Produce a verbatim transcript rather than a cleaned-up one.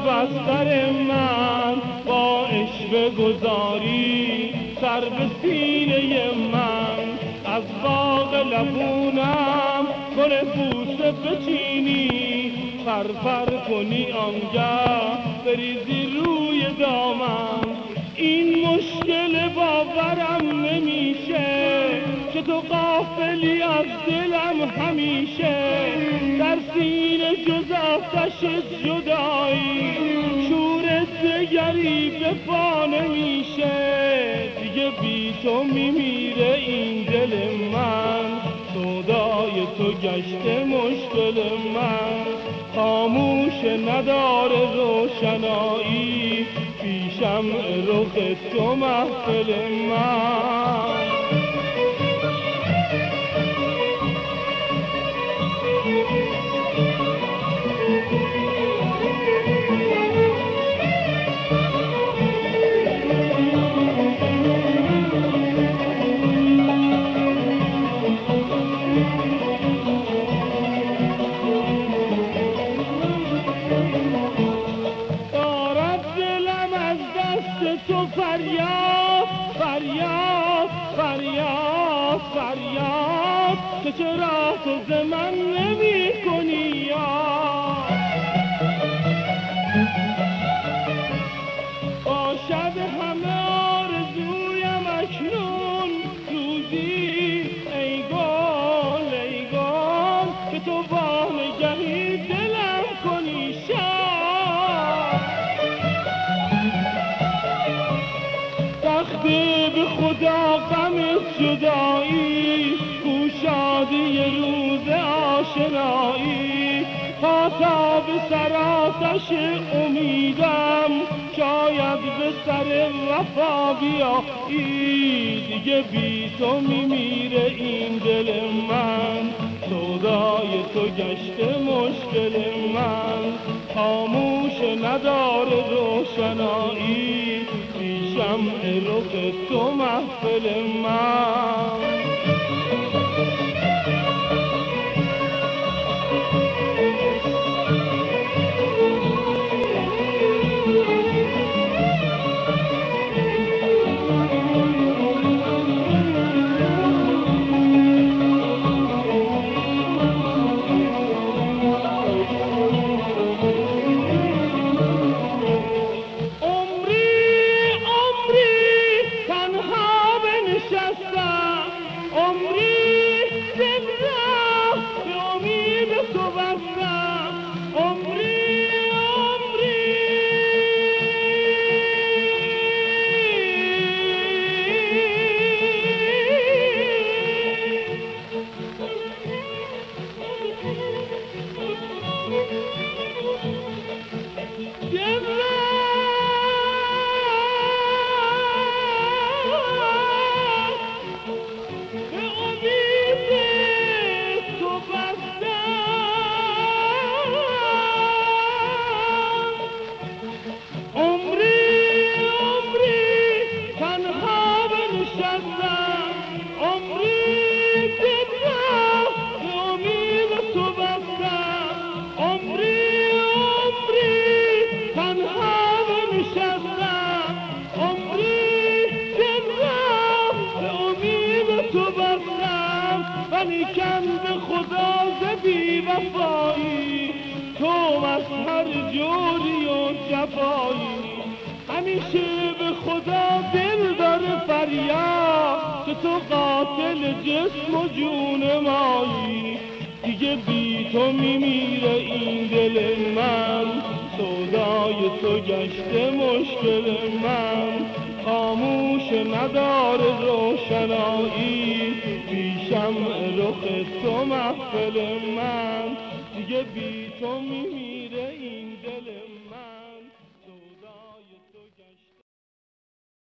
بستر من، با عشوه گذاری سر به سینه من. از باغ لبونم گل بوسه بچینی، فرفر کنی آنگه بریزی روی دامن. این مشکل باورم نمیشه که تو غافلی از دلم همیشه. در سینه جز آتش جدایی شور دگری به پا نمیشه. دیگه بی تو میمیره این دل من، سودای تو گشته مشکل من. خاموش نداره روشنایی، پیشم رخ تو محفل من. تو فریاد فریاد فریاد فریاد که چرا تو ز من نمی کنی یاد. باشد همه آرزویم اکنون روزی ای گل ای گل که تو با نگهی دلم کنی شاد. وقتی به خدا غم جدایی، گوشادی روز آشنایی، پا به سر آتش امیدم شاید به سر وفا بیایی. دیگه بی تو میمیره این دل من، سودای تو گشته مشکل من. خاموش نداره روشنایی، شمع رخ تو محفل من. ولیکن به خدا ز بی وفایی، تو از هر جوری و جفایی. همیشه به خدا دل داره فریاد که تو قاتل جسم و جون مایی. دیگه بی تو میمیره این دل من، سودای تو گشته مشکل من. خاموش نداره روشنایی، پیشم رخ تو محفل من. دیگه بی تو میمیره